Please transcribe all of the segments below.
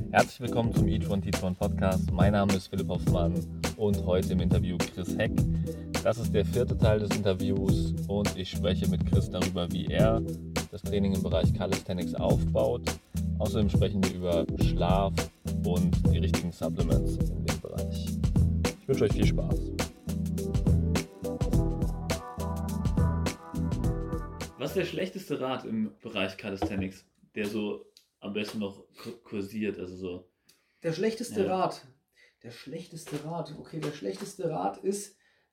Herzlich willkommen zum Each One Teach One Podcast. Mein Name ist Philipp Hoffmann und heute im Interview Chris Heck. Das ist der 4. Teil des Interviews und ich spreche mit Chris darüber, wie er das Training im Bereich Calisthenics aufbaut. Außerdem sprechen wir über Schlaf und die richtigen Supplements in dem Bereich. Ich wünsche euch viel Spaß. Was ist der schlechteste Rat im Bereich Calisthenics, der so am besten noch kursiert? Also so. Der schlechteste Rat. Okay, der schlechteste Rat ist,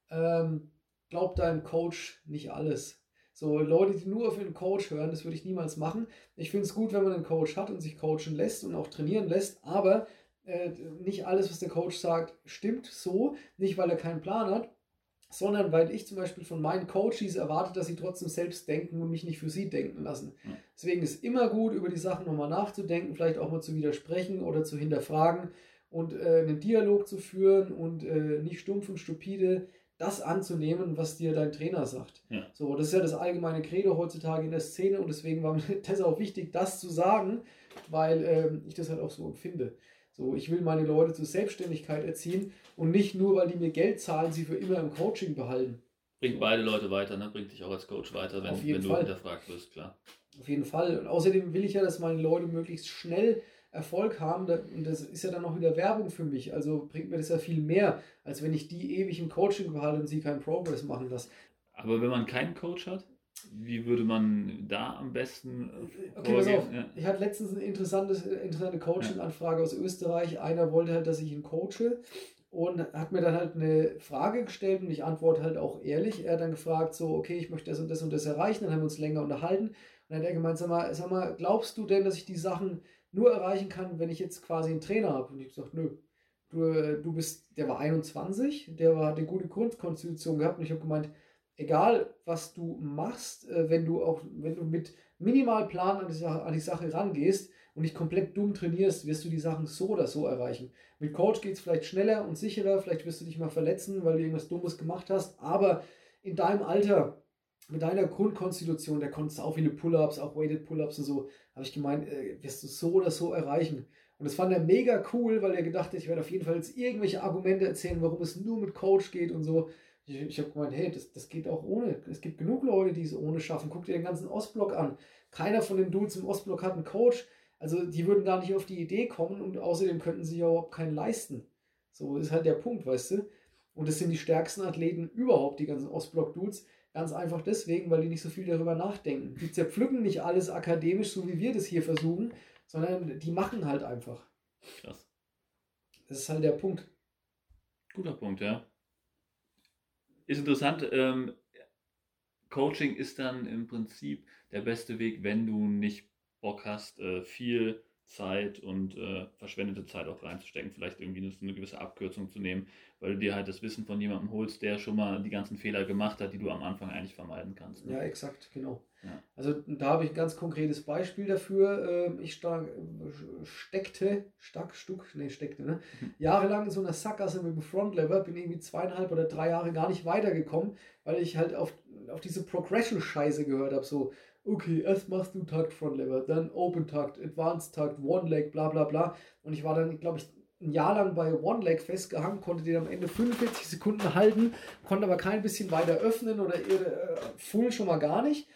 glaub deinem Coach nicht alles. So Leute, die nur auf einen Coach hören, das würde ich niemals machen. Ich finde es gut, wenn man einen Coach hat und sich coachen lässt und auch trainieren lässt, aber nicht alles, was der Coach sagt, stimmt so. Nicht, weil er keinen Plan hat, sondern weil ich zum Beispiel von meinen Coaches erwarte, dass sie trotzdem selbst denken und mich nicht für sie denken lassen. Deswegen ist es immer gut, über die Sachen nochmal nachzudenken, vielleicht auch mal zu widersprechen oder zu hinterfragen und einen Dialog zu führen und nicht stumpf und stupide das anzunehmen, was dir dein Trainer sagt. Ja. So, das ist ja das allgemeine Credo heutzutage in der Szene und deswegen war mir das auch wichtig, das zu sagen, weil ich das halt auch so empfinde. So, ich will meine Leute zur Selbstständigkeit erziehen und nicht nur, weil die mir Geld zahlen, sie für immer im Coaching behalten. Bringt beide Leute weiter, ne? Bringt dich auch als Coach weiter, wenn du hinterfragt wirst, klar. Auf jeden Fall. Und außerdem will ich ja, dass meine Leute möglichst schnell Erfolg haben. Und das ist ja dann auch wieder Werbung für mich. Also bringt mir das ja viel mehr, als wenn ich die ewig im Coaching behalte und sie keinen Progress machen lasse. Aber wenn man keinen Coach hat, wie würde man da am besten Okay, pass auf. Ja. Ich hatte letztens eine interessante Coaching-Anfrage aus Österreich. Einer wollte halt, dass ich ihn coache und hat mir dann halt eine Frage gestellt und ich antworte halt auch ehrlich. Er hat dann gefragt, so, okay, ich möchte das und das erreichen. Dann haben wir uns länger unterhalten. Und dann hat er gemeint, sag mal, glaubst du denn, dass ich die Sachen nur erreichen kann, wenn ich jetzt quasi einen Trainer habe? Und ich gesagt, nö. Der war 21, hat eine gute Grundkonstitution gehabt und ich habe gemeint, egal was du machst, wenn du mit Minimalplan an die Sache rangehst und nicht komplett dumm trainierst, wirst du die Sachen so oder so erreichen. Mit Coach geht es vielleicht schneller und sicherer, vielleicht wirst du dich mal verletzen, weil du irgendwas Dummes gemacht hast, aber in deinem Alter, mit deiner Grundkonstitution, da konntest du auch viele Pull-Ups, auch Weighted Pull-Ups und so, habe ich gemeint, wirst du so oder so erreichen. Und das fand er mega cool, weil er gedacht hat, ich werde auf jeden Fall jetzt irgendwelche Argumente erzählen, warum es nur mit Coach geht und so. Ich habe gemeint, hey, das geht auch ohne. Es gibt genug Leute, die es ohne schaffen. Guck dir den ganzen Ostblock an. Keiner von den Dudes im Ostblock hat einen Coach. Also die würden gar nicht auf die Idee kommen und außerdem könnten sie ja überhaupt keinen leisten. So ist halt der Punkt, weißt du. Und das sind die stärksten Athleten überhaupt, die ganzen Ostblock-Dudes. Ganz einfach deswegen, weil die nicht so viel darüber nachdenken. Die zerpflücken nicht alles akademisch, so wie wir das hier versuchen, sondern die machen halt einfach. Krass. Das ist halt der Punkt. Guter Punkt, ja. Ist interessant, Coaching ist dann im Prinzip der beste Weg, wenn du nicht Bock hast, viel Zeit und verschwendete Zeit auch reinzustecken, vielleicht irgendwie eine gewisse Abkürzung zu nehmen, weil du dir halt das Wissen von jemandem holst, der schon mal die ganzen Fehler gemacht hat, die du am Anfang eigentlich vermeiden kannst. Ne? Ja, exakt, genau. Ja. Also da habe ich ein ganz konkretes Beispiel dafür. Ich steckte jahrelang in so einer Sackgasse mit dem Frontlever, bin irgendwie 2,5 oder 3 Jahre gar nicht weitergekommen, weil ich halt auf diese Progression-Scheiße gehört habe, so okay, erst machst du Tucked Front Lever, dann Open Tucked, Advanced Tucked, One Leg, bla bla bla. Und ich war dann, glaube ich, ein Jahr lang bei One Leg festgehangen, konnte den am Ende 45 Sekunden halten, konnte aber kein bisschen weiter öffnen oder Full schon mal gar nicht.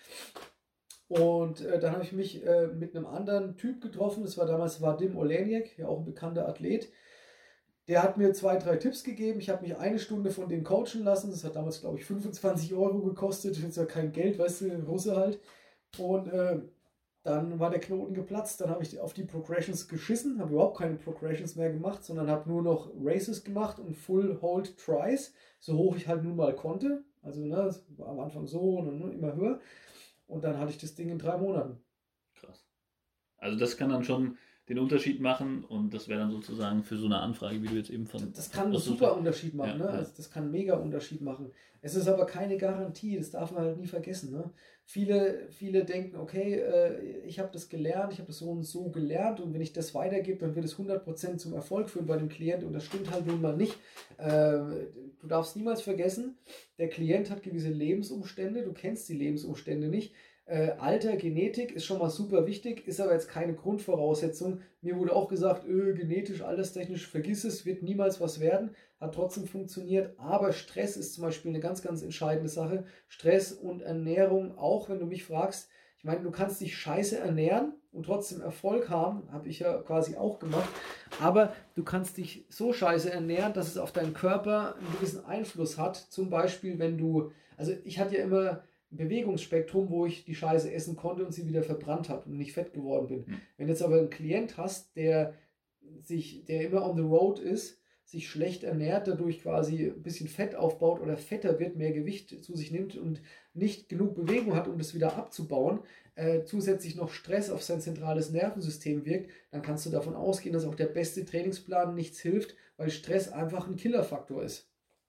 Und dann habe ich mich mit einem anderen Typ getroffen, das war damals Vadim Oleniak, ja auch ein bekannter Athlet. Der hat mir 2, 3 Tipps gegeben. Ich habe mich 1 Stunde von dem coachen lassen. Das hat damals, glaube ich, 25 Euro gekostet. Das ist ja kein Geld, weißt du, Russe halt. Und dann war der Knoten geplatzt. Dann habe ich auf die Progressions geschissen. Habe überhaupt keine Progressions mehr gemacht, sondern habe nur noch Races gemacht und Full Hold Tries. So hoch ich halt nun mal konnte. Also das war am Anfang so und dann immer höher. Und dann hatte ich das Ding in 3 Monaten. Krass. Also das kann dann schon den Unterschied machen und das wäre dann sozusagen für so eine Anfrage, wie du jetzt eben von... Das kann einen super Unterschied machen, ja, ne? Ja. Also das kann einen mega Unterschied machen. Es ist aber keine Garantie, das darf man halt nie vergessen, ne? Viele denken, okay, ich habe das gelernt, ich habe das so und so gelernt und wenn ich das weitergebe, dann wird es 100% zum Erfolg führen bei dem Klient und das stimmt halt nun mal nicht. Du darfst niemals vergessen, der Klient hat gewisse Lebensumstände, du kennst die Lebensumstände nicht. Alter, Genetik ist schon mal super wichtig, ist aber jetzt keine Grundvoraussetzung. Mir wurde auch gesagt, genetisch, alterstechnisch, vergiss es, wird niemals was werden. Hat trotzdem funktioniert. Aber Stress ist zum Beispiel eine ganz, ganz entscheidende Sache. Stress und Ernährung, auch wenn du mich fragst, ich meine, du kannst dich scheiße ernähren und trotzdem Erfolg haben, habe ich ja quasi auch gemacht. Aber du kannst dich so scheiße ernähren, dass es auf deinen Körper einen gewissen Einfluss hat. Zum Beispiel, wenn du, also ich hatte ja immer Bewegungsspektrum, wo ich die Scheiße essen konnte und sie wieder verbrannt habe und nicht fett geworden bin. Wenn du jetzt aber einen Klient hast, der immer on the road ist, sich schlecht ernährt, dadurch quasi ein bisschen Fett aufbaut oder fetter wird, mehr Gewicht zu sich nimmt und nicht genug Bewegung hat, um das wieder abzubauen, zusätzlich noch Stress auf sein zentrales Nervensystem wirkt, dann kannst du davon ausgehen, dass auch der beste Trainingsplan nichts hilft, weil Stress einfach ein Killerfaktor ist.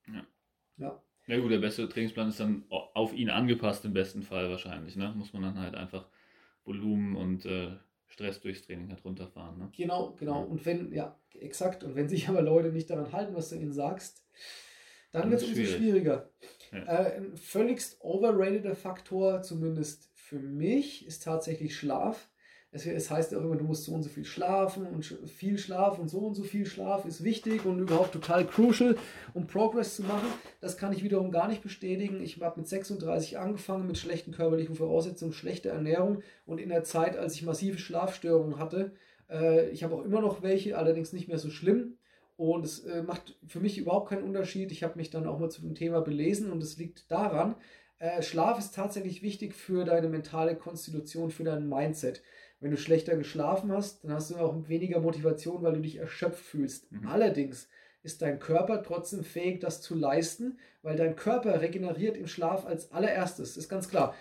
Ja. Ja gut, der beste Trainingsplan ist dann auf ihn angepasst im besten Fall wahrscheinlich, ne? Muss man dann halt einfach Volumen und Stress durchs Training halt runterfahren, ne? Genau. Und exakt. Und wenn sich aber Leute nicht daran halten, was du ihnen sagst, dann wird es umso schwieriger. Ja. Ein völligst overrateder Faktor, zumindest für mich, ist tatsächlich Schlaf. Es heißt auch immer, du musst so und so viel schlafen und viel Schlaf und so viel Schlaf ist wichtig und überhaupt total crucial, um Progress zu machen. Das kann ich wiederum gar nicht bestätigen. Ich habe mit 36 angefangen, mit schlechten körperlichen Voraussetzungen, schlechter Ernährung und in der Zeit, als ich massive Schlafstörungen hatte, ich habe auch immer noch welche, allerdings nicht mehr so schlimm. Und es macht für mich überhaupt keinen Unterschied. Ich habe mich dann auch mal zu dem Thema belesen und es liegt daran, Schlaf ist tatsächlich wichtig für deine mentale Konstitution, für dein Mindset. Wenn du schlechter geschlafen hast, dann hast du auch weniger Motivation, weil du dich erschöpft fühlst. Allerdings ist dein Körper trotzdem fähig, das zu leisten, weil dein Körper regeneriert im Schlaf als allererstes. Ist ganz klar.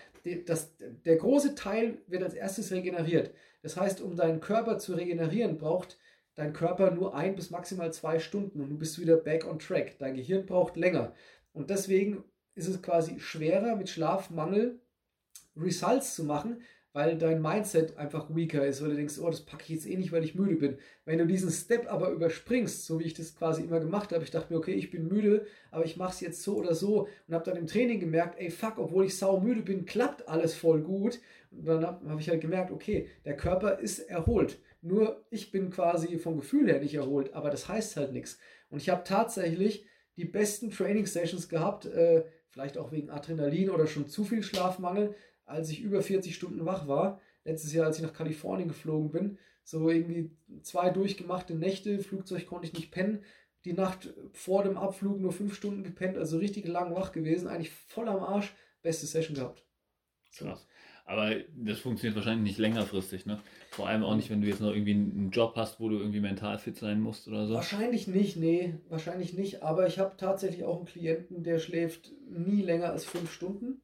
Der große Teil wird als erstes regeneriert. Das heißt, um deinen Körper zu regenerieren, braucht dein Körper nur 1 bis maximal 2 Stunden und du bist wieder back on track. Dein Gehirn braucht länger. Und deswegen ist es quasi schwerer, mit Schlafmangel Results zu machen, weil dein Mindset einfach weaker ist, weil du denkst, oh, das packe ich jetzt eh nicht, weil ich müde bin. Wenn du diesen Step aber überspringst, so wie ich das quasi immer gemacht habe, ich dachte mir, okay, ich bin müde, aber ich mache es jetzt so oder so und habe dann im Training gemerkt, ey, fuck, obwohl ich sau müde bin, klappt alles voll gut. Und dann habe ich halt gemerkt, okay, der Körper ist erholt. Nur ich bin quasi vom Gefühl her nicht erholt, aber das heißt halt nichts. Und ich habe tatsächlich die besten Training-Sessions gehabt, vielleicht auch wegen Adrenalin oder schon zu viel Schlafmangel, als ich über 40 Stunden wach war. Letztes Jahr, als ich nach Kalifornien geflogen bin, so irgendwie 2 durchgemachte Nächte, Flugzeug konnte ich nicht pennen, die Nacht vor dem Abflug nur 5 Stunden gepennt, also richtig lang wach gewesen, eigentlich voll am Arsch, beste Session gehabt. So. Krass. Aber das funktioniert wahrscheinlich nicht längerfristig, ne? Vor allem auch nicht, wenn du jetzt noch irgendwie einen Job hast, wo du irgendwie mental fit sein musst oder so. Wahrscheinlich nicht, wahrscheinlich nicht. Aber ich habe tatsächlich auch einen Klienten, der schläft nie länger als 5 Stunden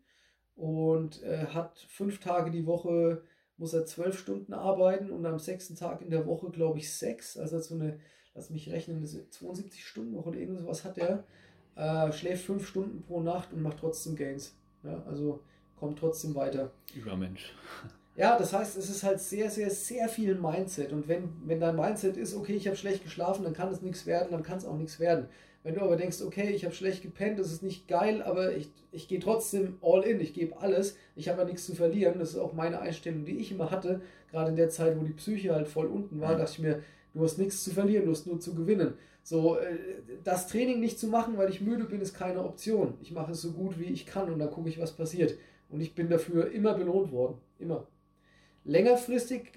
und hat 5 Tage die Woche, muss er 12 Stunden arbeiten und am 6. Tag in der Woche, glaube ich, 6. Also so eine, lass mich rechnen, eine 72-Stunden-Woche oder irgend sowas hat er. Schläft 5 Stunden pro Nacht und macht trotzdem Gains. Ja, also kommt trotzdem weiter. Übermensch. Ja, das heißt, es ist halt sehr, sehr, sehr viel Mindset. Und wenn dein Mindset ist, okay, ich habe schlecht geschlafen, dann kann es nichts werden, dann kann es auch nichts werden. Wenn du aber denkst, okay, ich habe schlecht gepennt, das ist nicht geil, aber ich gehe trotzdem all in, ich gebe alles, ich habe ja nichts zu verlieren. Das ist auch meine Einstellung, die ich immer hatte, gerade in der Zeit, wo die Psyche halt voll unten war, dachte ich mir, du hast nichts zu verlieren, du hast nur zu gewinnen. So, das Training nicht zu machen, weil ich müde bin, ist keine Option. Ich mache es so gut, wie ich kann und dann gucke ich, was passiert. Und ich bin dafür immer belohnt worden. Immer. Längerfristig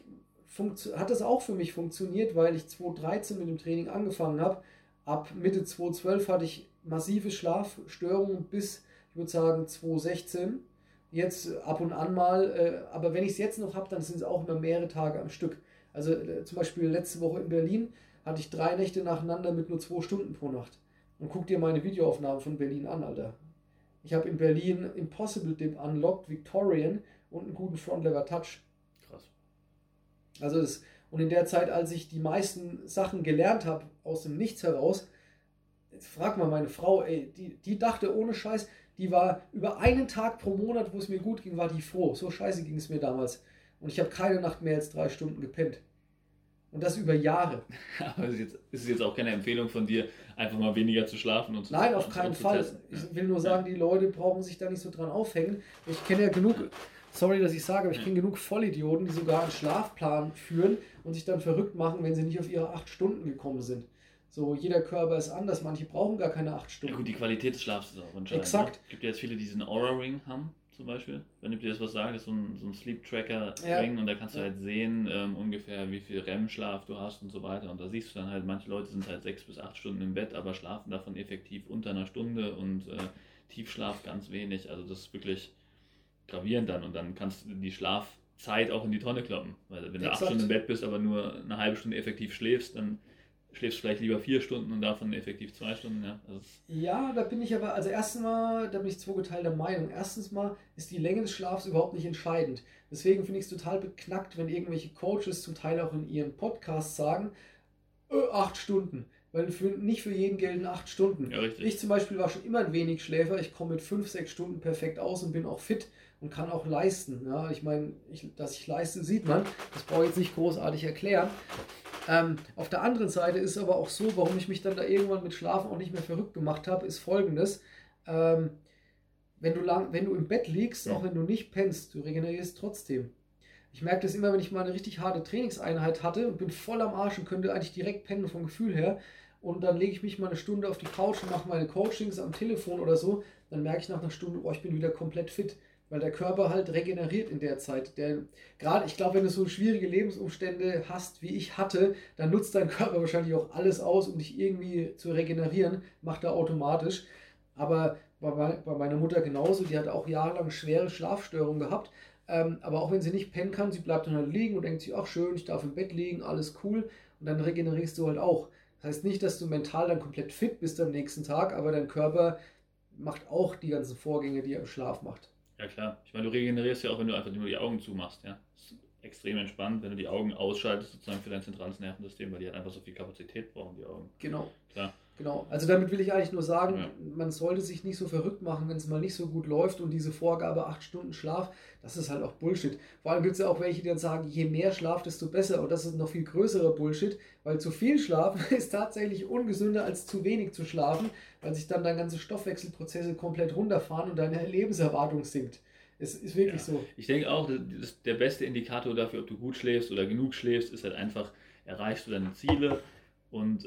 hat das auch für mich funktioniert, weil ich 2013 mit dem Training angefangen habe. Ab Mitte 2012 hatte ich massive Schlafstörungen bis, ich würde sagen, 2016. Jetzt ab und an mal, aber wenn ich es jetzt noch habe, dann sind es auch immer mehrere Tage am Stück. Also zum Beispiel letzte Woche in Berlin hatte ich 3 Nächte nacheinander mit nur 2 Stunden pro Nacht. Und guck dir meine Videoaufnahmen von Berlin an, Alter. Ich habe in Berlin Impossible Dip unlocked, Victorian und einen guten Front Lever Touch. Krass. Also und in der Zeit, als ich die meisten Sachen gelernt habe, aus dem Nichts heraus, frag mal meine Frau, ey, die dachte ohne Scheiß, die war über einen Tag pro Monat, wo es mir gut ging, war die froh. So scheiße ging es mir damals. Und ich habe keine Nacht mehr als 3 Stunden gepennt. Und das über Jahre. Aber ist es jetzt auch keine Empfehlung von dir, einfach mal weniger zu schlafen und zu Nein, auf keinen Fall. Ich will nur sagen, die Leute brauchen sich da nicht so dran aufhängen. Ich kenne ja genug sorry, dass ich sage, aber ich kenne genug Vollidioten, die sogar einen Schlafplan führen und sich dann verrückt machen, wenn sie nicht auf ihre 8 Stunden gekommen sind. So, jeder Körper ist anders, manche brauchen gar keine 8 Stunden. Ja gut, die Qualität des Schlafs ist auch entscheidend. Exakt. Ne? Es gibt ja jetzt viele, die diesen Aura-Ring haben, zum Beispiel. Wenn ich dir das was sage, ist so ein Sleep-Tracker-Ring und da kannst du halt sehen, ungefähr wie viel REM-Schlaf du hast und so weiter. Und da siehst du dann halt, manche Leute sind halt 6 bis 8 Stunden im Bett, aber schlafen davon effektiv unter einer Stunde und Tiefschlaf ganz wenig. Also das ist wirklich gravierend dann und dann kannst du die Schlafzeit auch in die Tonne kloppen. Weil wenn du 8 Stunden im Bett bist, aber nur eine halbe Stunde effektiv schläfst, dann schläfst du vielleicht lieber 4 Stunden und davon effektiv 2 Stunden. Ja, ja, da bin ich aber, also erstens mal, da bin ich zweigeteilter Meinung. Erstens mal ist die Länge des Schlafs überhaupt nicht entscheidend. Deswegen finde ich es total beknackt, wenn irgendwelche Coaches zum Teil auch in ihren Podcasts sagen, 8 Stunden. Weil nicht für jeden gelten 8 Stunden. Ja, richtig. Ich zum Beispiel war schon immer ein wenig Schläfer. Ich komme mit 5, 6 Stunden perfekt aus und bin auch fit und kann auch leisten. Ja, ich meine, dass ich leiste, sieht man. Das brauche ich jetzt nicht großartig erklären. Auf der anderen Seite ist es aber auch so, warum ich mich dann da irgendwann mit Schlafen auch nicht mehr verrückt gemacht habe, ist folgendes. Wenn du im Bett liegst, auch wenn du nicht pennst, du regenerierst trotzdem. Ich merke das immer, wenn ich mal eine richtig harte Trainingseinheit hatte und bin voll am Arsch und könnte eigentlich direkt pennen vom Gefühl her. Und dann lege ich mich mal eine Stunde auf die Couch und mache meine Coachings am Telefon oder so. Dann merke ich nach einer Stunde, ich bin wieder komplett fit. Weil der Körper halt regeneriert in der Zeit. Gerade, ich glaube, wenn du so schwierige Lebensumstände hast, wie ich hatte, dann nutzt dein Körper wahrscheinlich auch alles aus, um dich irgendwie zu regenerieren. Macht er automatisch. Aber bei meiner Mutter genauso. Die hat auch jahrelang schwere Schlafstörungen gehabt. Aber auch wenn sie nicht pennen kann, sie bleibt dann halt liegen und denkt sich, ach schön, ich darf im Bett liegen, alles cool. Und dann regenerierst du halt auch. Das heißt nicht, dass du mental dann komplett fit bist am nächsten Tag, aber dein Körper macht auch die ganzen Vorgänge, die er im Schlaf macht. Ja klar, ich meine, du regenerierst ja auch, wenn du einfach nur die Augen zumachst, ja. Das ist extrem entspannt, wenn du die Augen ausschaltest, sozusagen für dein zentrales Nervensystem, weil die halt einfach so viel Kapazität brauchen, die Augen. Genau. Klar. Genau, also damit will ich eigentlich nur sagen, man sollte sich nicht so verrückt machen, wenn es mal nicht so gut läuft und diese Vorgabe 8 Stunden Schlaf, das ist halt auch Bullshit. Vor allem gibt es ja auch welche, die dann sagen, je mehr Schlaf, desto besser und das ist noch viel größerer Bullshit, weil zu viel Schlafen ist tatsächlich ungesünder als zu wenig zu schlafen, weil sich dann deine ganzen Stoffwechselprozesse komplett runterfahren und deine Lebenserwartung sinkt. Es ist wirklich so. Ich denke auch, der beste Indikator dafür, ob du gut schläfst oder genug schläfst, ist halt einfach, erreichst du deine Ziele und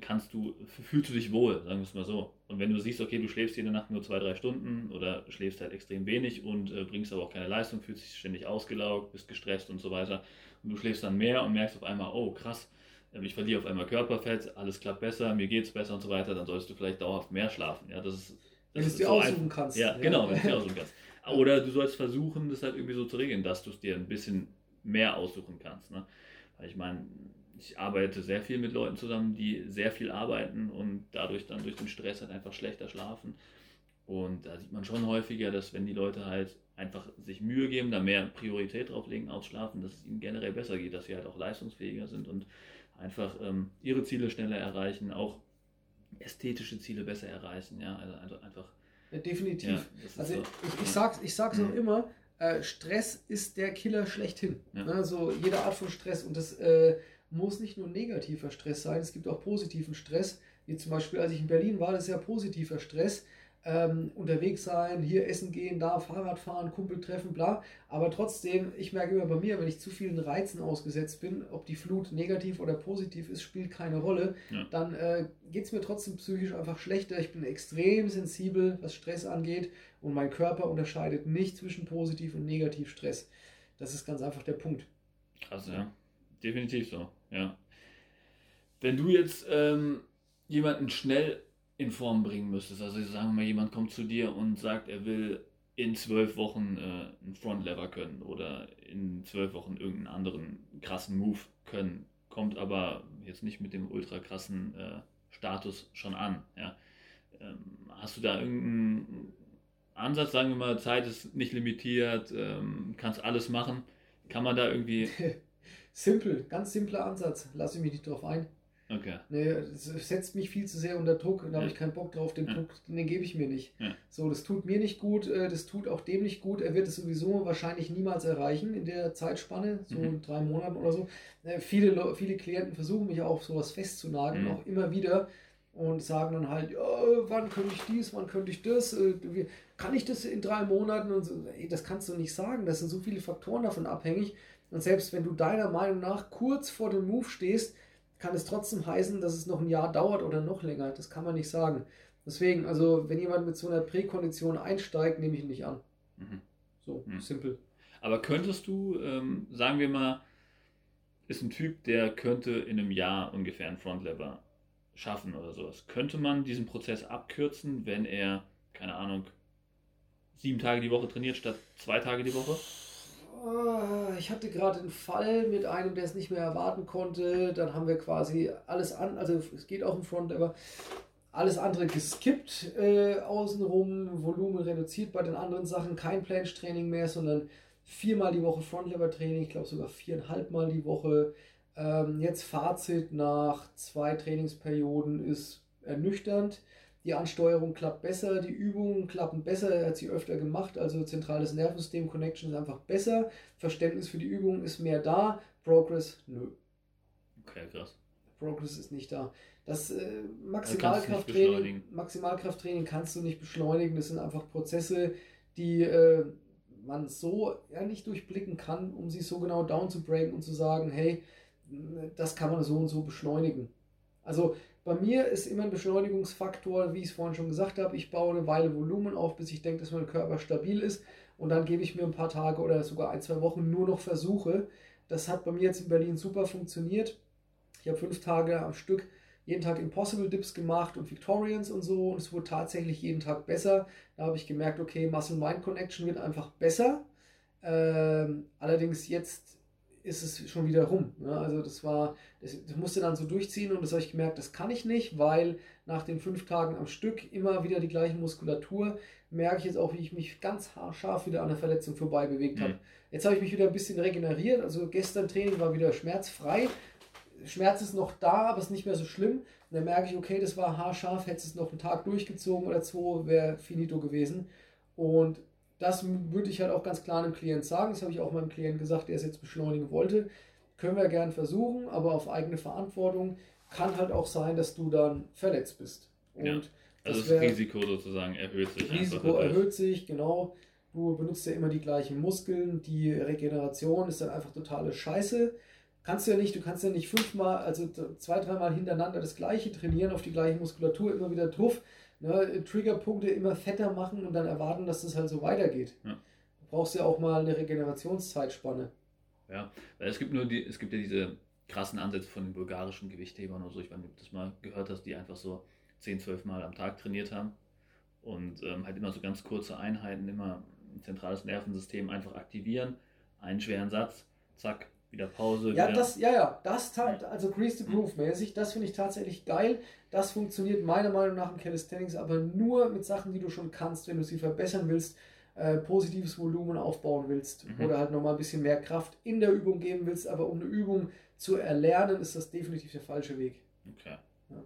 fühlst du dich wohl, sagen wir es mal so. Und wenn du siehst, okay, du schläfst jede Nacht nur 2-3 Stunden oder schläfst halt extrem wenig und bringst aber auch keine Leistung, fühlst dich ständig ausgelaugt, bist gestresst und so weiter und du schläfst dann mehr und merkst auf einmal, oh krass, ich verliere auf einmal Körperfett, alles klappt besser, mir geht's besser und so weiter, dann solltest du vielleicht dauerhaft mehr schlafen. Ja, wenn du es dir aussuchen kannst. Ja, genau, wenn du es dir aussuchen kannst. Oder du sollst versuchen, das halt irgendwie so zu regeln, dass du es dir ein bisschen mehr aussuchen kannst. Ne? Weil ich meine, ich arbeite sehr viel mit Leuten zusammen, die sehr viel arbeiten und dadurch dann durch den Stress halt einfach schlechter schlafen. Und da sieht man schon häufiger, dass wenn die Leute halt einfach sich Mühe geben, da mehr Priorität drauf legen, ausschlafen, dass es ihnen generell besser geht, dass sie halt auch leistungsfähiger sind und einfach ihre Ziele schneller erreichen, auch ästhetische Ziele besser erreichen. Ja, also einfach. Ja, definitiv. Ja, also so. ich sag's auch immer, Stress ist der Killer schlechthin. Ja. Also jede Art von Stress und das muss nicht nur negativer Stress sein, es gibt auch positiven Stress, wie zum Beispiel, als ich in Berlin war, das ist ja positiver Stress, unterwegs sein, hier essen gehen, da Fahrrad fahren, Kumpel treffen, bla, aber trotzdem, ich merke immer bei mir, wenn ich zu vielen Reizen ausgesetzt bin, ob die Flut negativ oder positiv ist, spielt keine Rolle, dann geht es mir trotzdem psychisch einfach schlechter, ich bin extrem sensibel, was Stress angeht und mein Körper unterscheidet nicht zwischen Positiv- und Negativstress. Das ist ganz einfach der Punkt. Krass, ja. Definitiv so, ja. Wenn du jetzt jemanden schnell in Form bringen müsstest, also sagen wir mal, jemand kommt zu dir und sagt, er will in 12 Wochen einen Frontlever können oder in 12 Wochen irgendeinen anderen krassen Move können, kommt aber jetzt nicht mit dem ultra krassen Status schon an. Ja. Hast du da irgendeinen Ansatz, sagen wir mal, Zeit ist nicht limitiert, kannst alles machen, kann man da irgendwie... Simpel, ganz simpler Ansatz, lasse ich mich nicht drauf ein. Okay. Nee, das setzt mich viel zu sehr unter Druck und da habe ich keinen Bock drauf, den Druck, den gebe ich mir nicht. Ja. So, das tut mir nicht gut, das tut auch dem nicht gut, er wird es sowieso wahrscheinlich niemals erreichen in der Zeitspanne, so in 3 Monaten oder so. Viele Klienten versuchen mich auch auf sowas festzunageln, auch immer wieder. und sagen dann halt, wann könnte ich dies, wann könnte ich das, kann ich das in 3 Monaten und so. Ey, das kannst du nicht sagen, das sind so viele Faktoren davon abhängig und selbst wenn du deiner Meinung nach kurz vor dem Move stehst, kann es trotzdem heißen, dass es noch ein Jahr dauert oder noch länger, das kann man nicht sagen. Deswegen, also wenn jemand mit so einer Präkondition einsteigt, nehme ich ihn nicht an. So, simpel. Aber könntest du, sagen wir mal, ist ein Typ, der könnte in einem Jahr ungefähr einen Frontlever schaffen oder sowas. Könnte man diesen Prozess abkürzen, wenn er, keine Ahnung, 7 Tage die Woche trainiert statt 2 Tage die Woche? Ich hatte gerade einen Fall mit einem, der es nicht mehr erwarten konnte. Dann haben wir quasi alles an, also es geht auch im Frontlever, alles andere geskippt außenrum, Volumen reduziert bei den anderen Sachen, kein Planche-Training mehr, sondern 4-mal die Woche Frontlever-Training, ich glaube sogar 4,5-mal die Woche. Jetzt Fazit nach 2 Trainingsperioden ist ernüchternd. Die Ansteuerung klappt besser, die Übungen klappen besser, er hat sie öfter gemacht, also zentrales Nervensystem, Connection ist einfach besser, Verständnis für die Übungen ist mehr da, Progress, nö. Okay, krass. Progress ist nicht da. Das Maximalkrafttraining kannst du nicht beschleunigen, das sind einfach Prozesse, die man so ja nicht durchblicken kann, um sie so genau down zu breaken und zu sagen, hey, das kann man so und so beschleunigen. Also bei mir ist immer ein Beschleunigungsfaktor, wie ich es vorhin schon gesagt habe, ich baue eine Weile Volumen auf, bis ich denke, dass mein Körper stabil ist und dann gebe ich mir ein paar Tage oder sogar 1-2 Wochen nur noch Versuche. Das hat bei mir jetzt in Berlin super funktioniert. Ich habe 5 Tage am Stück jeden Tag Impossible Dips gemacht und Victorians und so und es wurde tatsächlich jeden Tag besser. Da habe ich gemerkt, okay, Muscle-Mind-Connection wird einfach besser. Allerdings jetzt ist es schon wieder rum. Ne? Also das musste dann so durchziehen und das habe ich gemerkt, das kann ich nicht, weil nach den 5 Tagen am Stück immer wieder die gleiche Muskulatur, merke ich jetzt auch, wie ich mich ganz haarscharf wieder an der Verletzung vorbei bewegt habe. Jetzt habe ich mich wieder ein bisschen regeneriert, also gestern Training war wieder schmerzfrei. Schmerz ist noch da, aber ist nicht mehr so schlimm. Und dann merke ich, okay, das war haarscharf, hätte es noch einen Tag durchgezogen oder 2, wäre finito gewesen. Und das würde ich halt auch ganz klar einem Klient sagen. Das habe ich auch meinem Klient gesagt, der es jetzt beschleunigen wollte. Können wir gern versuchen, aber auf eigene Verantwortung. Kann halt auch sein, dass du dann verletzt bist. Und ja, also das Risiko sozusagen erhöht sich. Das Risiko erhöht sich, genau. Du benutzt ja immer die gleichen Muskeln. Die Regeneration ist dann einfach totale Scheiße. Du kannst ja nicht 5-mal, also 2-3 Mal hintereinander das gleiche trainieren, auf die gleiche Muskulatur, immer wieder drauf, ne, Triggerpunkte immer fetter machen und dann erwarten, dass das halt so weitergeht. Ja. Du brauchst ja auch mal eine Regenerationszeitspanne. Ja, weil es gibt ja diese krassen Ansätze von den bulgarischen Gewichthebern oder so, ich weiß nicht, ob du das mal gehört hast, die einfach so 10-12 Mal am Tag trainiert haben und halt immer so ganz kurze Einheiten, immer ein zentrales Nervensystem einfach aktivieren, einen schweren Satz, zack, wieder Pause. Ja, also Grease the Groove mäßig, das finde ich tatsächlich geil. Das funktioniert meiner Meinung nach im Calisthenics, aber nur mit Sachen, die du schon kannst, wenn du sie verbessern willst, positives Volumen aufbauen willst oder halt nochmal ein bisschen mehr Kraft in der Übung geben willst, aber um eine Übung zu erlernen, ist das definitiv der falsche Weg. Okay. Ja.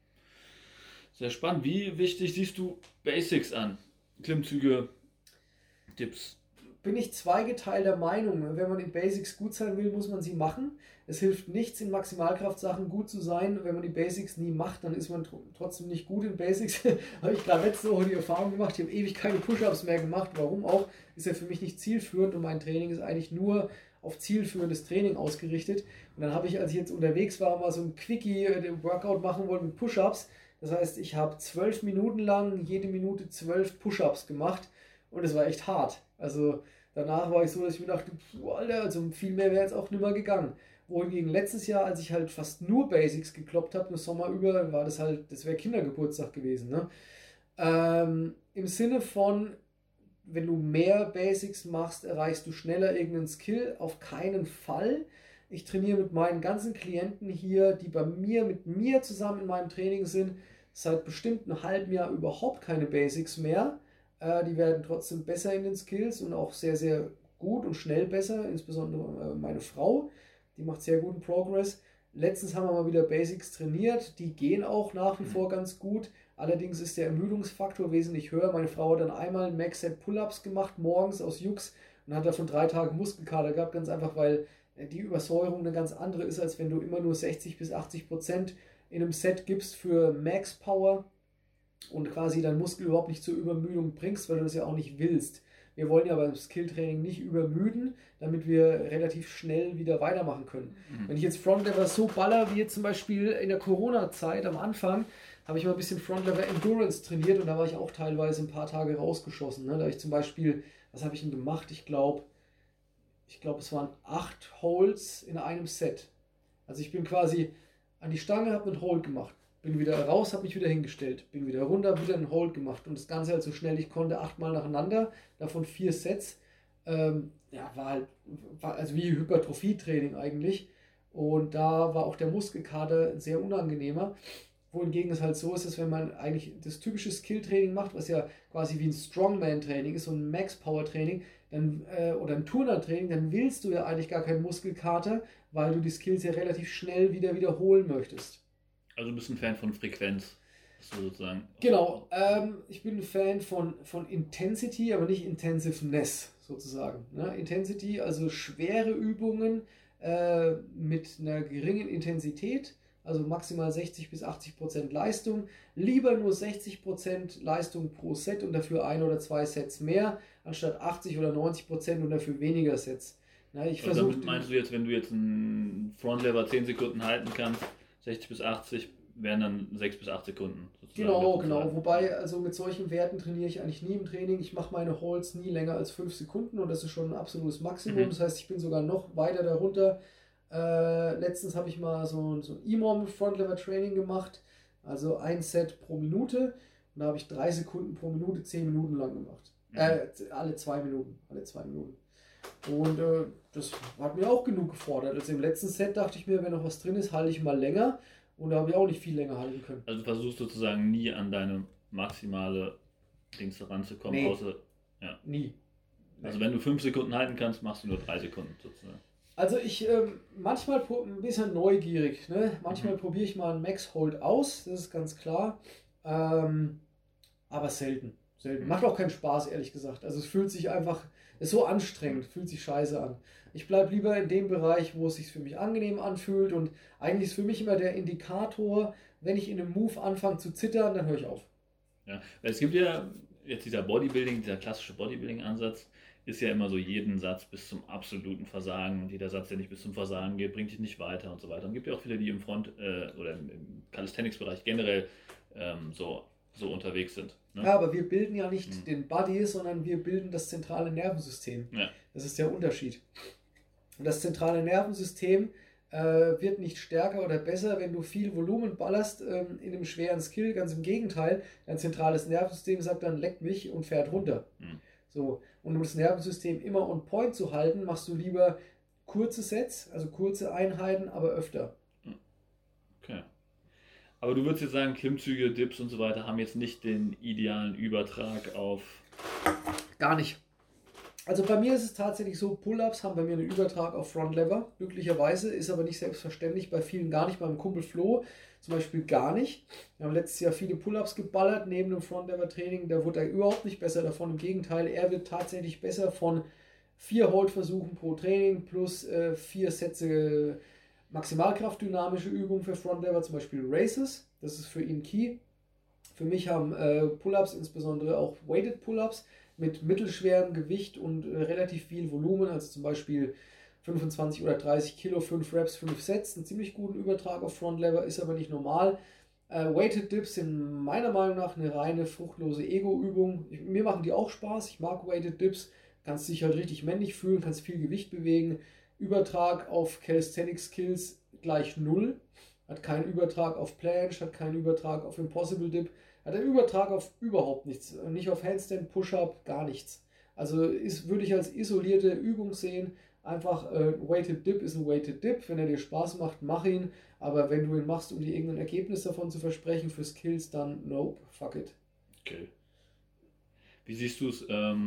Sehr spannend. Wie wichtig siehst du Basics an? Klimmzüge, Dips? Bin ich zweigeteilter Meinung. Wenn man in Basics gut sein will, muss man sie machen. Es hilft nichts, in Maximalkraftsachen gut zu sein. Wenn man die Basics nie macht, dann ist man trotzdem nicht gut in Basics. Habe ich gerade letzte Woche die Erfahrung gemacht. Ich habe ewig keine Push-Ups mehr gemacht. Warum auch? Ist ja für mich nicht zielführend und mein Training ist eigentlich nur auf zielführendes Training ausgerichtet. Und dann habe ich, als ich jetzt unterwegs war, mal so ein Quickie, den Workout machen wollte mit Push-Ups. Das heißt, ich habe 12 Minuten lang jede Minute 12 Push-Ups gemacht und es war echt hart. Also danach war ich so, dass ich mir dachte, Alter, also viel mehr wäre jetzt auch nicht mehr gegangen. Wohingegen letztes Jahr, als ich halt fast nur Basics gekloppt habe, den Sommer über, war das wäre Kindergeburtstag gewesen. Ne? Im Sinne von, wenn du mehr Basics machst, erreichst du schneller irgendeinen Skill. Auf keinen Fall. Ich trainiere mit meinen ganzen Klienten hier, die mit mir zusammen in meinem Training sind, seit bestimmt einem halben Jahr überhaupt keine Basics mehr. Die werden trotzdem besser in den Skills und auch sehr, sehr gut und schnell besser. Insbesondere meine Frau, die macht sehr guten Progress. Letztens haben wir mal wieder Basics trainiert. Die gehen auch nach wie vor ganz gut. Allerdings ist der Ermüdungsfaktor wesentlich höher. Meine Frau hat dann einmal Max-Set Pull-Ups gemacht, morgens aus Jux und hat davon 3 Tage Muskelkater gehabt. Ganz einfach, weil die Übersäuerung eine ganz andere ist, als wenn du immer nur 60-80% in einem Set gibst für Max Power und quasi deinen Muskel überhaupt nicht zur Übermüdung bringst, weil du das ja auch nicht willst. Wir wollen ja beim Skilltraining nicht übermüden, damit wir relativ schnell wieder weitermachen können. Wenn ich jetzt Frontlever so baller, wie jetzt zum Beispiel in der Corona-Zeit am Anfang, habe ich mal ein bisschen Frontlever Endurance trainiert und da war ich auch teilweise ein paar Tage rausgeschossen. Ne? Da habe ich zum Beispiel, was habe ich denn gemacht? Ich glaube, es waren 8 Holds in einem Set. Also ich bin quasi an die Stange, habe einen Hold gemacht, bin wieder raus, habe mich wieder hingestellt, bin wieder runter, wieder einen Hold gemacht und das Ganze halt so schnell ich konnte, 8-mal nacheinander, davon 4 Sets. War also wie Hypertrophie-Training eigentlich und da war auch der Muskelkater sehr unangenehmer. Wohingegen es halt so ist, dass wenn man eigentlich das typische Skill-Training macht, was ja quasi wie ein Strongman-Training ist, so ein Max-Power-Training oder ein Turner-Training, dann willst du ja eigentlich gar keinen Muskelkater, weil du die Skills ja relativ schnell wieder wiederholen möchtest. Also du bist ein Fan von Frequenz, sozusagen. Genau, ich bin ein Fan von Intensity, aber nicht Intensiveness sozusagen. Ne? Intensity, also schwere Übungen mit einer geringen Intensität, also maximal 60-80% Leistung, lieber nur 60% Leistung pro Set und dafür 1 oder 2 Sets mehr, anstatt 80 oder 90% und dafür weniger Sets. Na, damit meinst du jetzt, wenn du jetzt einen Frontlever 10 Sekunden halten kannst, 60 bis 80 wären dann 6 bis 8 Sekunden. Genau. Wobei, also mit solchen Werten trainiere ich eigentlich nie im Training. Ich mache meine Holds nie länger als 5 Sekunden und das ist schon ein absolutes Maximum. Das heißt, ich bin sogar noch weiter darunter. Letztens habe ich mal so ein EMOM Frontlever Training gemacht, also ein Set pro Minute und da habe ich 3 Sekunden pro Minute 10 Minuten lang gemacht. Alle 2 Minuten. Und das hat mir auch genug gefordert. Also im letzten Set dachte ich mir, wenn noch was drin ist, halte ich mal länger und da habe ich auch nicht viel länger halten können. Also du versuchst sozusagen nie an deine maximale Dings ranzukommen, außer... Ja. Nie. Also wenn du 5 Sekunden halten kannst, machst du nur 3 Sekunden sozusagen. Also ich manchmal ein bisschen neugierig, ne? Manchmal probiere ich mal einen Max Hold aus, das ist ganz klar, aber selten. Macht auch keinen Spaß, ehrlich gesagt. Also es fühlt sich einfach, ist so anstrengend, fühlt sich scheiße an. Ich bleibe lieber in dem Bereich, wo es sich für mich angenehm anfühlt und eigentlich ist für mich immer der Indikator, wenn ich in einem Move anfange zu zittern, dann höre ich auf. Ja, weil es gibt ja jetzt dieser klassische Bodybuilding-Ansatz, ist ja immer so jeden Satz bis zum absoluten Versagen und jeder Satz, der nicht bis zum Versagen geht, bringt dich nicht weiter und so weiter. Und es gibt ja auch viele, die im oder im Calisthenics-Bereich generell so unterwegs sind. Ne? Ja, aber wir bilden ja nicht den Body, sondern wir bilden das zentrale Nervensystem. Ja. Das ist der Unterschied. Und das zentrale Nervensystem wird nicht stärker oder besser, wenn du viel Volumen ballerst in einem schweren Skill. Ganz im Gegenteil, dein zentrales Nervensystem sagt dann, leck mich und fährt runter. So, und um das Nervensystem immer on point zu halten, machst du lieber kurze Sets, also kurze Einheiten, aber öfter. Okay. Aber du würdest jetzt sagen, Klimmzüge, Dips und so weiter haben jetzt nicht den idealen Übertrag auf... Gar nicht. Also bei mir ist es tatsächlich so, Pull-Ups haben bei mir einen Übertrag auf Frontlever. Glücklicherweise, ist aber nicht selbstverständlich, bei vielen gar nicht, beim Kumpel Flo zum Beispiel gar nicht. Wir haben letztes Jahr viele Pull-Ups geballert neben dem Frontlever-Training, da wurde er überhaupt nicht besser davon. Im Gegenteil, er wird tatsächlich besser von 4 Hold-Versuchen pro Training plus 4 Sätze Maximalkraftdynamische Übungen für Frontlever, zum Beispiel Races. Das ist für ihn key. Für mich haben Pull-Ups, insbesondere auch Weighted Pull-Ups, mit mittelschwerem Gewicht und relativ viel Volumen, also zum Beispiel 25 oder 30 Kilo, 5 Reps, 5 Sets, einen ziemlich guten Übertrag auf Frontlever, ist aber nicht normal. Weighted Dips sind meiner Meinung nach eine reine fruchtlose Ego-Übung. Mir machen die auch Spaß, ich mag Weighted Dips, kannst dich halt richtig männlich fühlen, kannst viel Gewicht bewegen. Übertrag auf Calisthenics Skills gleich 0, hat keinen Übertrag auf Planche, hat keinen Übertrag auf Impossible Dip, hat einen Übertrag auf überhaupt nichts, nicht auf Handstand, Push-Up, gar nichts. Also würde ich als isolierte Übung sehen, einfach Weighted Dip ist ein Weighted Dip, wenn er dir Spaß macht, mach ihn, aber wenn du ihn machst, um dir irgendein Ergebnis davon zu versprechen für Skills, dann nope, fuck it. Okay. Wie siehst du es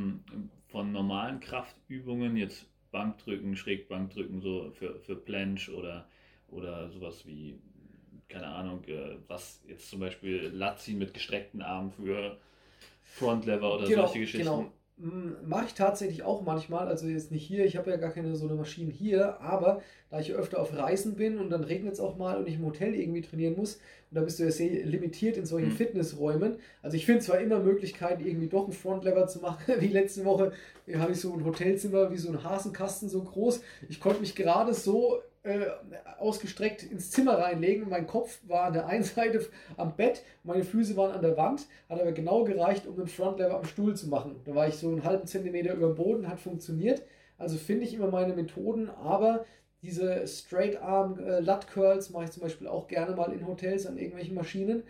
von normalen Kraftübungen, jetzt Bankdrücken, Schrägbankdrücken, so für Planche oder sowas wie, keine Ahnung, was jetzt zum Beispiel Latziehen mit gestreckten Armen für Frontlever oder solche Geschichten. Genau. Mache ich tatsächlich auch manchmal, also jetzt nicht hier, ich habe ja gar keine so eine Maschine hier, aber da ich öfter auf Reisen bin und dann regnet es auch mal und ich im Hotel irgendwie trainieren muss und da bist du ja sehr limitiert in solchen Fitnessräumen. Also ich finde zwar immer Möglichkeiten, irgendwie doch einen Frontlever zu machen, wie letzte Woche habe ich so ein Hotelzimmer wie so ein Hasenkasten so groß. Ich konnte mich gerade so ausgestreckt ins Zimmer reinlegen. Mein Kopf war an der einen Seite am Bett, meine Füße waren an der Wand, hat aber genau gereicht, um einen Frontlever am Stuhl zu machen. Da war ich so einen halben Zentimeter über dem Boden, hat funktioniert. Also finde ich immer meine Methoden, aber diese Straight Arm Lat Curls mache ich zum Beispiel auch gerne mal in Hotels an irgendwelchen Maschinen.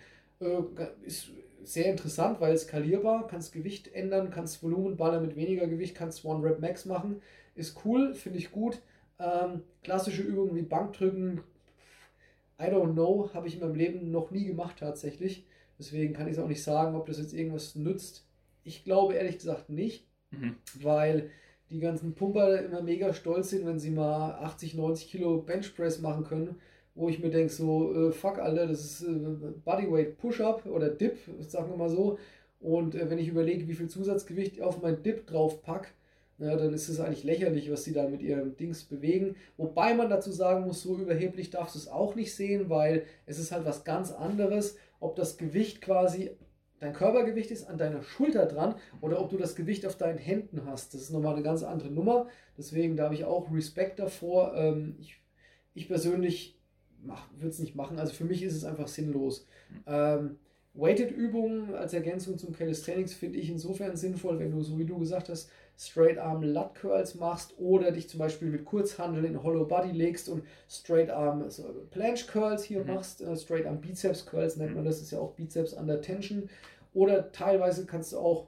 Ist sehr interessant, weil es skalierbar, kannst Gewicht ändern, kannst Volumen ballern mit weniger Gewicht, kannst One Rep Max machen. Ist cool, finde ich gut. Klassische Übungen wie Bankdrücken, I don't know, habe ich in meinem Leben noch nie gemacht tatsächlich. Deswegen kann ich es auch nicht sagen, ob das jetzt irgendwas nützt. Ich glaube ehrlich gesagt nicht, weil die ganzen Pumper immer mega stolz sind, wenn sie mal 80, 90 Kilo Benchpress machen können, wo ich mir denke so, fuck Alter, das ist Bodyweight Push-Up oder Dip, sagen wir mal so. Und wenn ich überlege, wie viel Zusatzgewicht ich auf mein Dip drauf packe, ja, dann ist es eigentlich lächerlich, was sie da mit ihrem Dings bewegen. Wobei man dazu sagen muss, so überheblich darfst du es auch nicht sehen, weil es ist halt was ganz anderes, ob das Gewicht quasi dein Körpergewicht ist an deiner Schulter dran oder ob du das Gewicht auf deinen Händen hast. Das ist nochmal eine ganz andere Nummer. Deswegen da habe ich auch Respekt davor. Ich persönlich würde es nicht machen. Also für mich ist es einfach sinnlos. Weighted-Übungen als Ergänzung zum Calisthenics finde ich insofern sinnvoll, wenn du, so wie du gesagt hast, Straight Arm Lat Curls machst oder dich zum Beispiel mit Kurzhanteln in Hollow Body legst und Straight Arm Planche Curls hier machst, Straight Arm Bizeps Curls nennt man das, ist ja auch Bizeps under Tension. Oder teilweise kannst du auch,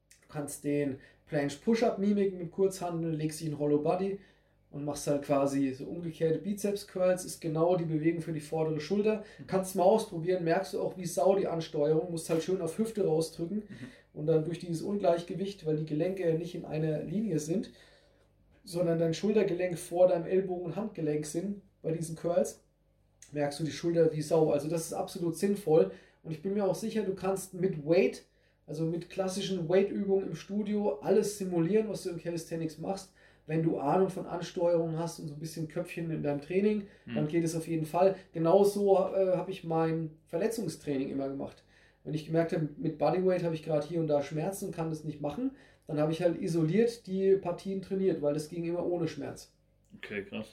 den Planche Push-Up mimiken mit Kurzhanteln, legst dich in Hollow Body und machst halt quasi so umgekehrte Bizeps-Curls, ist genau die Bewegung für die vordere Schulter. Kannst mal ausprobieren, merkst du auch wie sau die Ansteuerung, musst halt schön auf Hüfte rausdrücken und dann durch dieses Ungleichgewicht, weil die Gelenke nicht in einer Linie sind, sondern dein Schultergelenk vor deinem Ellbogen- und Handgelenk sind bei diesen Curls, merkst du die Schulter wie Sau. Also das ist absolut sinnvoll und ich bin mir auch sicher, du kannst mit Weight, also mit klassischen Weight-Übungen im Studio alles simulieren, was du im Calisthenics machst. Wenn du Ahnung von Ansteuerung hast und so ein bisschen Köpfchen in deinem Training, dann geht es auf jeden Fall. Genauso habe ich mein Verletzungstraining immer gemacht. Wenn ich gemerkt habe, mit Bodyweight habe ich gerade hier und da Schmerzen und kann das nicht machen, dann habe ich halt isoliert die Partien trainiert, weil das ging immer ohne Schmerz. Okay, krass.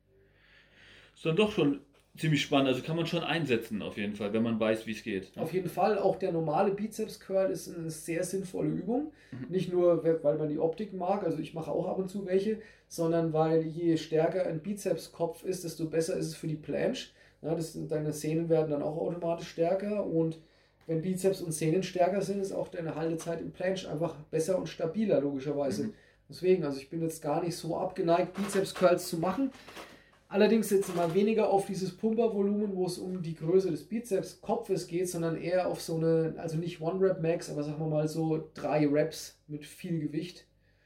Ist dann doch schon ziemlich spannend. Also kann man schon einsetzen auf jeden Fall, wenn man weiß, wie es geht. Auf jeden Fall, auch der normale Bizeps-Curl ist eine sehr sinnvolle Übung. Nicht nur, weil man die Optik mag, also ich mache auch ab und zu welche, sondern weil je stärker ein Bizepskopf ist, desto besser ist es für die Planche. Ja, deine Sehnen werden dann auch automatisch stärker und wenn Bizeps und Sehnen stärker sind, ist auch deine Haltezeit im Planche einfach besser und stabiler, logischerweise. Deswegen, also ich bin jetzt gar nicht so abgeneigt, Bizeps-Curls zu machen. Allerdings jetzt mal weniger auf dieses Pumpervolumen, wo es um die Größe des Bizeps-Kopfes geht, sondern eher auf so eine, also nicht One-Rep-Max, aber sagen wir mal so 3 Reps mit viel Gewicht.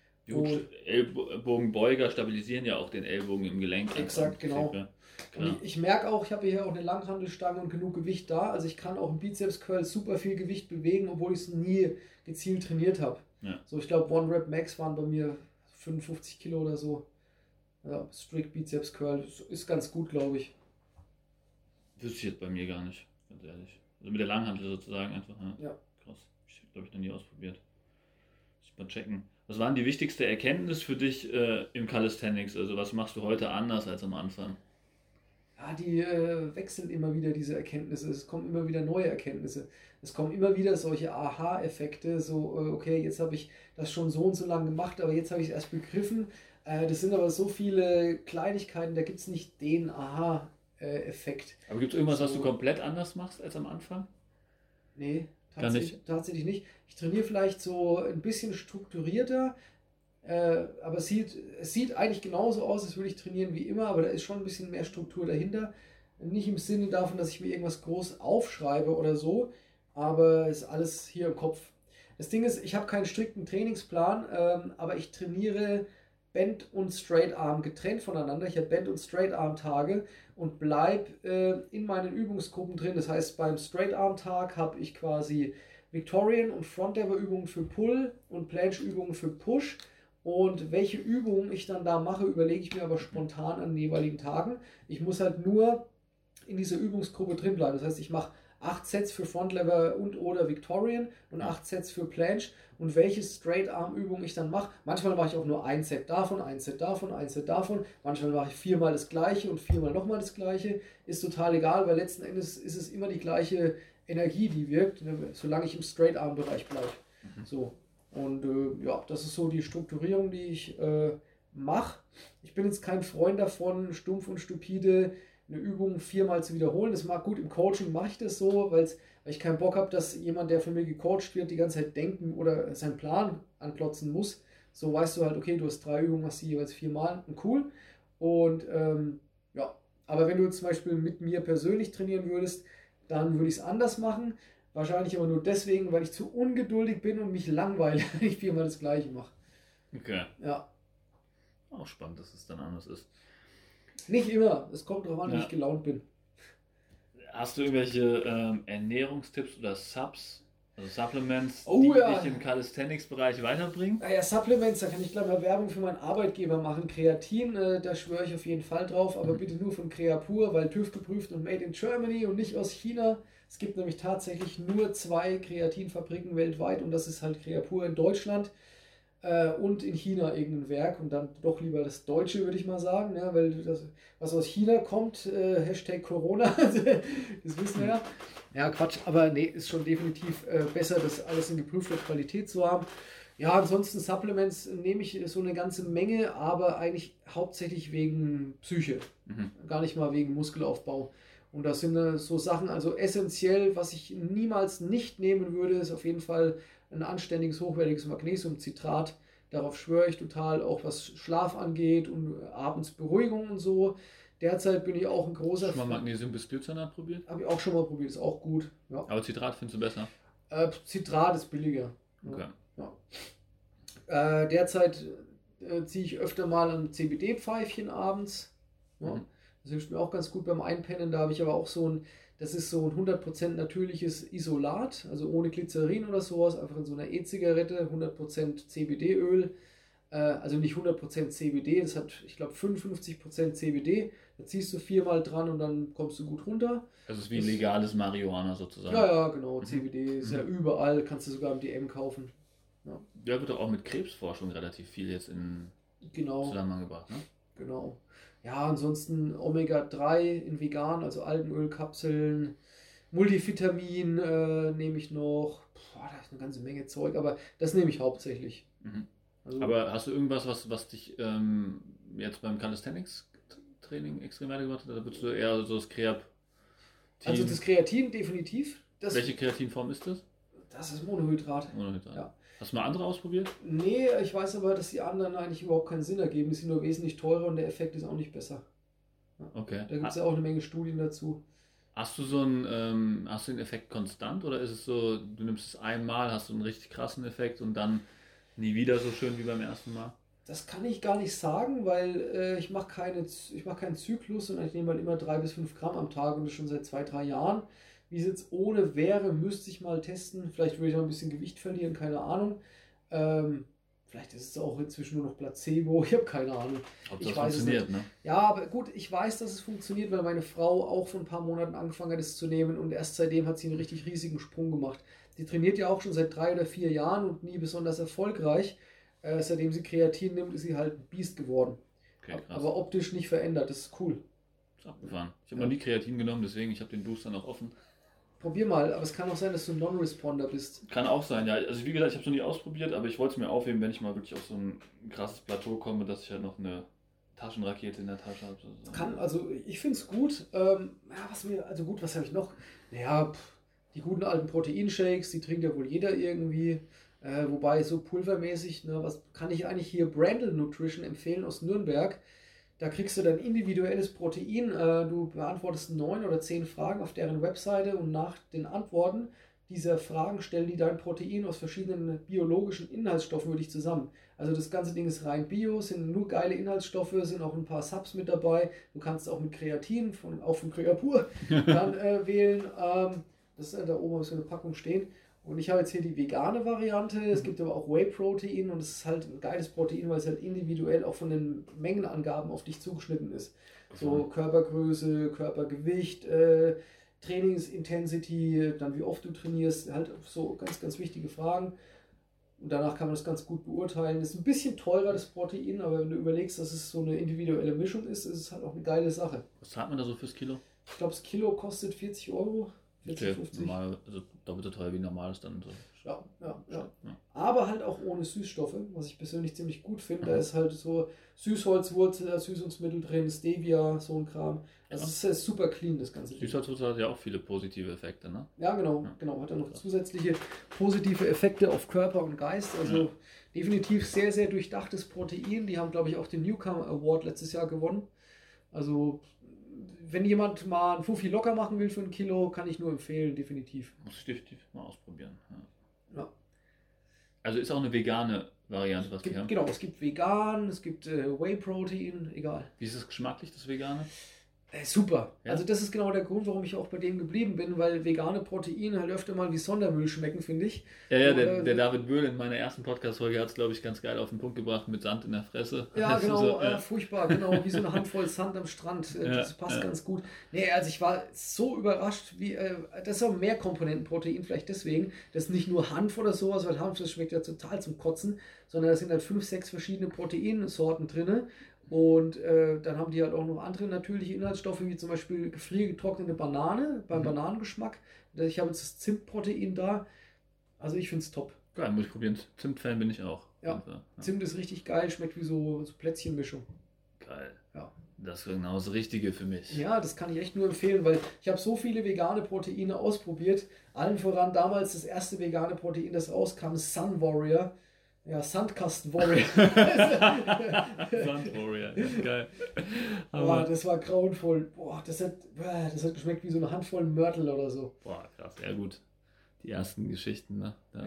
Ellbogenbeuger stabilisieren ja auch den Ellbogen im Gelenk. Exakt, genau. Und ich merke auch, ich habe hier auch eine Langhantelstange und genug Gewicht da, also ich kann auch im Bizeps-Curl super viel Gewicht bewegen, obwohl ich es nie gezielt trainiert habe. Ja. So, ich glaube, One-Rep-Max waren bei mir 55 Kilo oder so. Ja, Strict Bizeps Curl ist ganz gut, glaube ich. Wüsste ich jetzt bei mir gar nicht, ganz ehrlich. Also mit der Langhantel sozusagen einfach. Ja. Krass. Ich glaube, ich noch nie ausprobiert. Muss ich mal checken. Was waren die wichtigste Erkenntnis für dich im Calisthenics? Also was machst du heute anders als am Anfang? Ja, die wechseln immer wieder, diese Erkenntnisse. Es kommen immer wieder neue Erkenntnisse. Es kommen immer wieder solche Aha-Effekte. So, okay, jetzt habe ich das schon so und so lange gemacht, aber jetzt habe ich es erst begriffen. Das sind aber so viele Kleinigkeiten, da gibt es nicht den Aha-Effekt. Aber gibt es irgendwas, was du komplett anders machst als am Anfang? Nee, tatsächlich nicht. Ich trainiere vielleicht so ein bisschen strukturierter, aber es sieht eigentlich genauso aus, als würde ich trainieren wie immer, aber da ist schon ein bisschen mehr Struktur dahinter. Nicht im Sinne davon, dass ich mir irgendwas groß aufschreibe oder so, aber es ist alles hier im Kopf. Das Ding ist, ich habe keinen strikten Trainingsplan, aber ich trainiere Bend und Straight Arm getrennt voneinander. Ich habe Bend und Straight Arm Tage und bleibe in meinen Übungsgruppen drin. Das heißt, beim Straight Arm Tag habe ich quasi Victorian und Front-Lever-Übungen für Pull und Planche-Übungen für Push. Und welche Übungen ich dann da mache, überlege ich mir aber spontan an den jeweiligen Tagen. Ich muss halt nur in dieser Übungsgruppe drin bleiben. Das heißt, ich mache 8 Sets für Front Lever und oder Victorian und 8 Sets für Planche. Und welche Straight Arm Übung ich dann mache, manchmal mache ich auch nur ein Set davon, ein Set davon, ein Set davon. Manchmal mache ich 4-mal das gleiche und 4-mal nochmal das gleiche. Ist total egal, weil letzten Endes ist es immer die gleiche Energie, die wirkt, solange ich im Straight Arm Bereich bleibe. So. Und ja, das ist so die Strukturierung, die ich mache. Ich bin jetzt kein Freund davon, stumpf und stupide eine Übung 4-mal zu wiederholen. Das mag gut, im Coaching mache ich das so, weil ich keinen Bock habe, dass jemand, der von mir gecoacht wird, die ganze Zeit denken oder seinen Plan anklotzen muss. So weißt du halt, okay, du hast 3 Übungen, machst die jeweils 4-mal und cool. Und ja, aber wenn du zum Beispiel mit mir persönlich trainieren würdest, dann würde ich es anders machen. Wahrscheinlich aber nur deswegen, weil ich zu ungeduldig bin und mich langweile, wenn ich 4-mal das Gleiche mache. Okay. Ja. Auch spannend, dass es dann anders ist. Nicht immer. Es kommt darauf an, wie ich gelaunt bin. Hast du irgendwelche Ernährungstipps oder Subs, also Supplements, die dich im Calisthenics-Bereich weiterbringen? Naja, Supplements, da kann ich gleich mal Werbung für meinen Arbeitgeber machen. Kreatin, da schwöre ich auf jeden Fall drauf, aber bitte nur von Creapure, weil TÜV geprüft und made in Germany und nicht aus China. Es gibt nämlich tatsächlich nur 2 Kreatinfabriken weltweit und das ist halt Creapure in Deutschland und in China irgendein Werk und dann doch lieber das Deutsche, würde ich mal sagen, ja, weil das, was aus China kommt, Hashtag Corona, das wissen wir ja. Ja, Quatsch, aber nee, ist schon definitiv besser, das alles in geprüfter Qualität zu haben. Ja, ansonsten Supplements nehme ich so eine ganze Menge, aber eigentlich hauptsächlich wegen Psyche, gar nicht mal wegen Muskelaufbau. Und das sind so Sachen, also essentiell, was ich niemals nicht nehmen würde, ist auf jeden Fall ein anständiges, hochwertiges Magnesiumcitrat. Darauf schwöre ich total, auch was Schlaf angeht und abends Beruhigung und so. Derzeit bin ich auch ein großer... Hast du mal Magnesium-Bisglycinat probiert? Habe ich auch schon mal probiert, ist auch gut. Ja. Aber Citrat findest du besser? Citrat ist billiger. Okay. Ja. Derzeit ziehe ich öfter mal ein CBD-Pfeifchen abends. Ja. Das hilft mir auch ganz gut beim Einpennen. Da habe ich aber auch das ist so ein 100% natürliches Isolat, also ohne Glycerin oder sowas, einfach in so einer E-Zigarette, 100% CBD-Öl, also nicht 100% CBD, das hat, ich glaube, 55% CBD. Da ziehst du 4-mal dran und dann kommst du gut runter. Das ist wie legales Marihuana sozusagen. Ja, genau, CBD ist ja überall, kannst du sogar im DM kaufen. Ja, wird doch auch mit Krebsforschung relativ viel jetzt in Zusammenhang gebracht, ne? Genau. Ja, ansonsten Omega-3 in vegan, also Algenölkapseln, Multivitamin nehme ich noch. Da ist eine ganze Menge Zeug, aber das nehme ich hauptsächlich. Also, aber hast du irgendwas, was dich jetzt beim Calisthenics-Training extrem weitergebracht hat? Oder würdest du eher so das Kreatin? Also das Kreatin definitiv. Welche Kreatinform ist das? Das ist Monohydrat. Monohydrat. Ja. Hast du mal andere ausprobiert? Nee, ich weiß aber, dass die anderen eigentlich überhaupt keinen Sinn ergeben. Die sind nur wesentlich teurer und der Effekt ist auch nicht besser. Ja. Okay. Da gibt es ja auch eine Menge Studien dazu. Hast du hast du den Effekt konstant oder ist es so, du nimmst es einmal, hast du einen richtig krassen Effekt und dann nie wieder so schön wie beim ersten Mal? Das kann ich gar nicht sagen, weil ich mache keinen Zyklus, sondern ich nehme halt immer 3 bis 5 Gramm am Tag und das schon seit 2-3 Jahren. Wie es jetzt ohne wäre, müsste ich mal testen. Vielleicht würde ich noch ein bisschen Gewicht verlieren, keine Ahnung. Vielleicht ist es auch inzwischen nur noch Placebo, ich habe keine Ahnung. Ob das funktioniert, ne? Ja, aber gut, ich weiß, dass es funktioniert, weil meine Frau auch vor ein paar Monaten angefangen hat, es zu nehmen und erst seitdem hat sie einen richtig riesigen Sprung gemacht. Die trainiert ja auch schon seit 3 oder 4 Jahren und nie besonders erfolgreich. Seitdem sie Kreatin nimmt, ist sie halt ein Biest geworden. Okay, krass. Aber optisch nicht verändert, das ist cool. Das ist abgefahren. Ich habe noch nie Kreatin genommen, deswegen ich habe den Booster noch offen. Probier mal, aber es kann auch sein, dass du ein Non-Responder bist. Kann auch sein, ja. Also wie gesagt, ich habe es noch nie ausprobiert, aber ich wollte es mir aufheben, wenn ich mal wirklich auf so ein krasses Plateau komme, dass ich halt noch eine Taschenrakete in der Tasche habe. Also ich finde es gut. Was habe ich noch? Naja, die guten alten Proteinshakes, die trinkt ja wohl jeder irgendwie. Wobei so pulvermäßig, ne, was kann ich eigentlich hier Brandle Nutrition empfehlen aus Nürnberg? Da kriegst du dein individuelles Protein. Du beantwortest 9 oder 10 Fragen auf deren Webseite und nach den Antworten dieser Fragen stellen die dein Protein aus verschiedenen biologischen Inhaltsstoffen für dich zusammen. Also das ganze Ding ist rein bio, sind nur geile Inhaltsstoffe, sind auch ein paar Subs mit dabei. Du kannst auch mit Kreatin, auch von Creapure, dann wählen. Das ist da oben auf so eine Packung stehen. Und ich habe jetzt hier die vegane Variante. Es gibt aber auch Whey-Protein und es ist halt ein geiles Protein, weil es halt individuell auch von den Mengenangaben auf dich zugeschnitten ist. So Körpergröße, Körpergewicht, Trainingsintensity, dann wie oft du trainierst, halt so ganz, ganz wichtige Fragen. Und danach kann man das ganz gut beurteilen. Es ist ein bisschen teurer, das Protein, aber wenn du überlegst, dass es so eine individuelle Mischung ist, ist es halt auch eine geile Sache. Was zahlt man da so fürs Kilo? Ich glaube, das Kilo kostet 40 Euro. 40, okay, 50. normal, also doppelt so teuer wie normales dann. So. Ja. Aber halt auch ohne Süßstoffe, was ich persönlich ziemlich gut finde. Da ist halt so Süßholzwurzel, Süßungsmittel drin, Stevia, so ein Kram. Also es ist super clean, das Ganze. Süßholzwurzel hat ja auch viele positive Effekte, ne? Ja, genau. Hat dann noch zusätzliche positive Effekte auf Körper und Geist. Also definitiv sehr, sehr durchdachtes Protein. Die haben, glaube ich, auch den Newcomer Award letztes Jahr gewonnen. Also wenn jemand mal einen Fuffi locker machen will für ein Kilo, kann ich nur empfehlen, definitiv. Muss ich definitiv mal ausprobieren. Ja. Also ist auch eine vegane Variante, was die haben? Genau, es gibt vegan, es gibt Whey-Protein, egal. Wie ist es geschmacklich, das Vegane? Super. Ja? Also das ist genau der Grund, warum ich auch bei dem geblieben bin, weil vegane Proteine halt öfter mal wie Sondermüll schmecken, finde ich. Ja, der David Böhl in meiner ersten Podcast-Folge hat es, glaube ich, ganz geil auf den Punkt gebracht mit Sand in der Fresse. Ja, genau, furchtbar, genau, wie so eine Handvoll Sand am Strand. Das passt ganz gut. Nee, also ich war so überrascht, wie das ist auch mehr Komponentenprotein, vielleicht deswegen. Das ist nicht nur Hanf oder sowas, weil Hanf, das schmeckt ja total zum Kotzen, sondern da sind halt 5, 6 verschiedene Proteinsorten drin. Und dann haben die halt auch noch andere natürliche Inhaltsstoffe, wie zum Beispiel gefriergetrocknete Banane, beim Bananengeschmack. Ich habe jetzt das Zimtprotein da. Also ich finde es top. Geil, muss ich probieren. Zimt-Fan bin ich auch. Ja, Zimt ist richtig geil, schmeckt wie so Plätzchenmischung. Geil. Ja. Das ist genau das Richtige für mich. Ja, das kann ich echt nur empfehlen, weil ich habe so viele vegane Proteine ausprobiert. Allen voran damals das erste vegane Protein, das rauskam, Sun Warrior. Ja, Sandkasten Warrior. Sand Warrior, ja, geil. Aber das war grauenvoll. Das hat geschmeckt wie so eine Handvoll Mörtel oder so. Boah, krass, ja gut. Die ersten Geschichten, ne? Ja.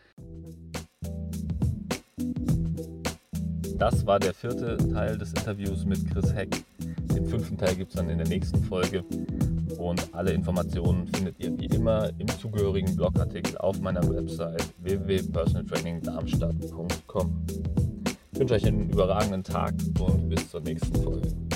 Das war der 4. Teil des Interviews mit Chris Heck. Den 5. Teil gibt es dann in der nächsten Folge. Und alle Informationen findet ihr wie immer im zugehörigen Blogartikel auf meiner Website www.personaltrainingdarmstadt.com. Ich wünsche euch einen überragenden Tag und bis zur nächsten Folge.